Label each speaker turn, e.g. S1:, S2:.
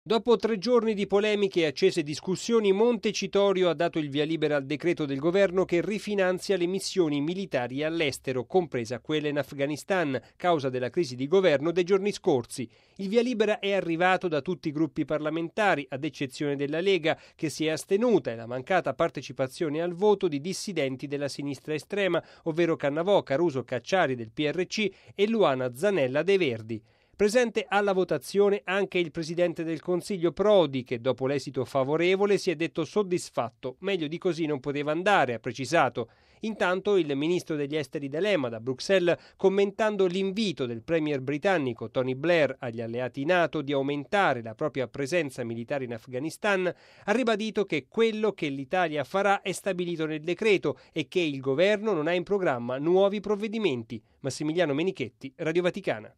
S1: Dopo 3 giorni di polemiche e accese discussioni, Montecitorio ha dato il via libera al decreto del governo che rifinanzia le missioni militari all'estero, compresa quella in Afghanistan, causa della crisi di governo dei giorni scorsi. Il via libera è arrivato da tutti i gruppi parlamentari, ad eccezione della Lega, che si è astenuta, e la mancata partecipazione al voto di dissidenti della sinistra estrema, ovvero Cannavò, Caruso, Cacciari del PRC e Luana Zanella dei Verdi. Presente alla votazione anche il presidente del Consiglio Prodi, che dopo l'esito favorevole si è detto soddisfatto. Meglio di così non poteva andare, ha precisato. Intanto il ministro degli esteri D'Alema da Bruxelles, commentando l'invito del premier britannico Tony Blair agli alleati NATO di aumentare la propria presenza militare in Afghanistan, ha ribadito che quello che l'Italia farà è stabilito nel decreto e che il governo non ha in programma nuovi provvedimenti. Massimiliano Menichetti, Radio Vaticana.